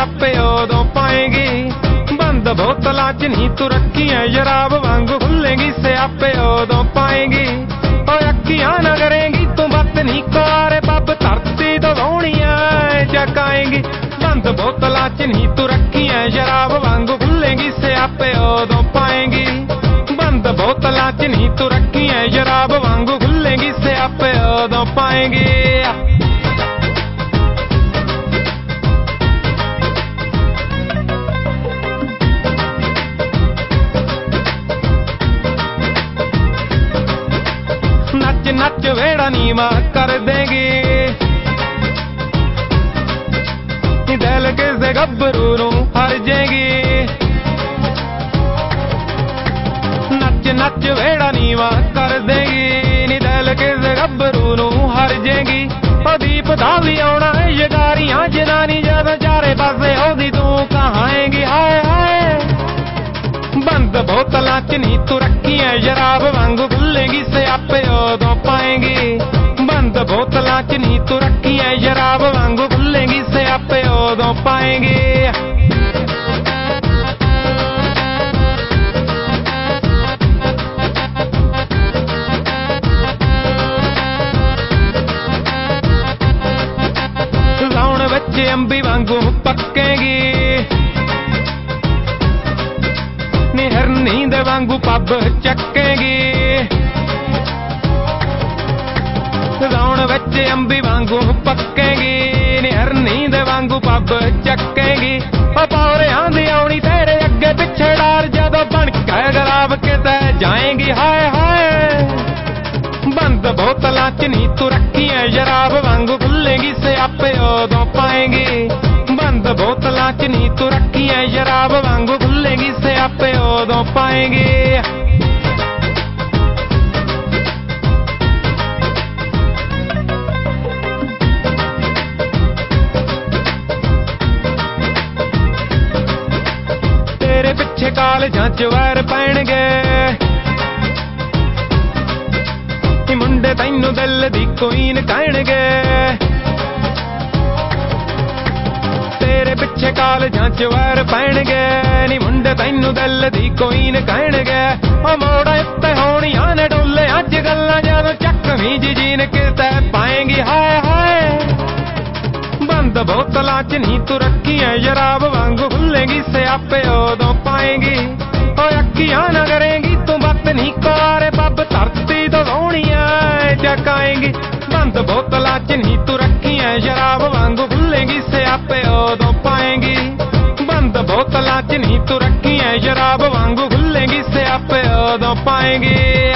ਸਿਆਪੇ ਉਦੋਂ ਪਾਏਂਗੀ। ਬੰਦ ਬੋਤਲਾਂ 'ਚ ਨਹੀਂ ਤੂੰ ਰੱਖੀਆਂ ਸ਼ਰਾਬ ਵਾਂਗੂ ਖੁੱਲੇਂਗੀ ਸਿਆਪੇ ਉਦੋਂ ਪਾਏਂਗੀ। ਓਏ ਅੱਖੀਆਂ ਨਾ ਕਰੇਂਗੀ ਤੂੰ ਬੱਤ ਨਹੀਂ ਕੁਆਰੇ ਬੱਬ ਧਰਤੀ ਤੋਂ ਵਾਹੁਣੀਆਂ ਚਕਾਏਂਗੀ। ਬੰਦ ਬੋਤਲਾਂ 'ਚ ਨਹੀਂ ਤੂੰ ਰੱਖੀਆਂ ਸ਼ਰਾਬ ਵਾਂਗੂ ਖੁੱਲੇਂਗੀ ਸਿਆਪੇ ਉਦੋਂ ਪਾਏਂਗੀ। ਬੰਦ ਬੋਤਲਾਂ 'ਚ ਨਹੀਂ ਤੂੰ ਰੱਖੀਆਂ ਸ਼ਰਾਬ ਵਾਂਗੂ ਖੁੱਲੇਂਗੀ ਸਿਆਪੇ ਉਦੋਂ ਪਾਏਂਗੀ। ਨੱਚ ਨੱਚ ਵੇੜਾ ਨੀਵਾਂ ਕਰ ਦੇਂਗੀ ਦਿਲ ਕਿਸੇ ਗੱਭਰੂ ਨੂੰ ਹਰ ਜੇਗੀ। ਨੱਚ ਨੱਚ ਵੇੜਾ ਨੀਵਾਂ ਕਰ ਦੇਂਗੀ ਨੀ ਦਿਲ ਕਿਸੇ ਗੱਭਰੂ ਨੂੰ ਹਰ ਜੇਗੀ। ਉਹ ਦੀਪ ਦਾ ਵੀ ਆਉਣਾ ਸ਼ਿਕਾਰੀਆਂ ਜਨਾਨੀ ਜਦੋਂ ਚਾਰੇ ਪਾਸੇ ਉਹਦੀ ਤੂੰ ਕਹਾਏਂਗੀ ਹਾਏ ਹਾਏ। ਬੰਦ ਬੋਤਲਾਂ 'ਚ ਨਹੀਂ ਤੂੰ ਰੱਖੀਆਂ ਸ਼ਰਾਬ ਵਾਂਗੂ ਖੁੱਲੇਂਗੀ ਸਿਆਪੇ ਉਦੋਂ ਪਾਏਂਗੀ। ਬੰਦ ਬੋਤਲਾਂ 'ਚ ਨਹੀਂ ਤੂੰ ਰੱਖੀਆਂ ਸ਼ਰਾਬ ਵਾਂਗੂ ਖੁੱਲੇਂਗੀ ਸਿਆਪੇ ਉਦੋਂ ਪਾਏਂਗੀ। ਸਾਉਣ ਵਿੱਚ ਅੰਬੀ ਵਾਂਗੂ ਪੱਕੇਂਗੀ ਨੀ ਹਿਰਨੀ ਦੇ ਵਾਂਗੂ ਪੱਬ ਚੱਕੇਂਗੀ। ਸਾਉਣ ਵਿੱਚ ਅੰਬੀ ਵਾਂਗੂ ਪੱਕੇਂਗੀ ਨੀ ਹਿਰਨੀ ਦੇ ਵਾਂਗੂ ਪੱਬ ਚੱਕੇਂਗੀ। ਉਹ ਪੌਰਿਆਂ ਦੀ ਆਉਣੀ ਤੇਰੇ ਅੱਗੇ ਪਿੱਛੇ ਡਾਰ ਜਦੋਂ ਬਣ ਕੇ ਗੁਲਾਬ ਕਿਤੇ ਜਾਏਂਗੀ ਹਾਏ ਹਾਏ। ਬੰਦ ਬੋਤਲਾਂ 'ਚ ਨਹੀਂ ਤੂੰ ਰੱਖੀਆਂ ਸ਼ਰਾਬ ਵਾਂਗੂ ਖੁੱਲੇਂਗੀ ਸਿਆਪੇ ਉਦੋਂ ਪਾਏਂਗੀ। ਬੰਦ ਬੋਤਲਾਂ 'ਚ ਨਹੀਂ ਤੂੰ ਰੱਖੀਆਂ ਸ਼ਰਾਬ ਵਾਂਗੂ ਖੁੱਲੇਂਗੀ ਸਿਆਪੇ ਉਦੋਂ ਪਾਏਂਗੀ। ਤੇਰੇ ਪਿੱਛੇ ਕਾਲਜਾਂ 'ਚ ਵੈਰ ਪੈਣਗੇ ਮੁੰਡੇ ਤੈਨੂੰ ਦਿਲ ਦੀ ਕੁਈਨ ਕਹਿਣਗੇ। ਤੇਰੇ ਪਿੱਛੇ ਕਾਲਜਾਂ 'ਚ ਵੈਰ ਪੈਣਗੇ ਨੀ ਮੁੰਡੇ ਤੈਨੂੰ ਦਿਲ ਦੀ ਕੁਈਨ ਕਹਿਣਗੇ। ਉਹ ਮੋੜਾਂ ਉੱਤੇ ਹੋਣੀਆਂ ਨੇ ਡੋਲੇ ਅੱਜ ਗੱਲਾਂ ਜਦੋਂ ਚੱਕਵੀਂ ਜੀਨ ਕਿਤੇ ਪਾਏਂਗੀ ਹਾਏ ਹਾਏ। ਬੰਦ ਬੋਤਲਾਂ 'ਚ ਨਹੀਂ ਤੂੰ ਰੱਖੀਆਂ ਸ਼ਰਾਬ ਵਾਂਗੂ ਖੁੱਲੇਂਗੀ ਸਿਆਪੇ ਉਦੋਂ ਪਾਏਂਗੀ। ਓਏ ਅੱਖੀਆਂ ਨਾ ਕਰੇਂਗੀ ਤੂੰ ਬੱਤ ਨਹੀਂ ਕੁਆਰੇ ਬੱਬ ਧਰਤੀ ਤੋਂ ਵਾਹੁਣੀਆਂ ਚਕਾਏਂਗੀ। ਬੰਦ ਬੋਤਲਾਂ 'ਚ ਨਹੀਂ ਤੂੰ ਰੱਖੀਆਂ ਸ਼ਰਾਬ ਵਾਂਗੂ ਖੁੱਲੇਂਗੀ ਸਿਆਪੇ ਉਦੋਂ ਪਾਏਂਗੀ। ਬੰਦ ਬੋਤਲਾਂ 'ਚ ਨਹੀਂ ਤੂੰ ਰੱਖੀਆਂ ਸ਼ਰਾਬ ਵਾਂਗੂ ਖੁੱਲੇਂਗੀ ਸਿਆਪੇ ਉਦੋਂ ਪਾਏਂਗੀ।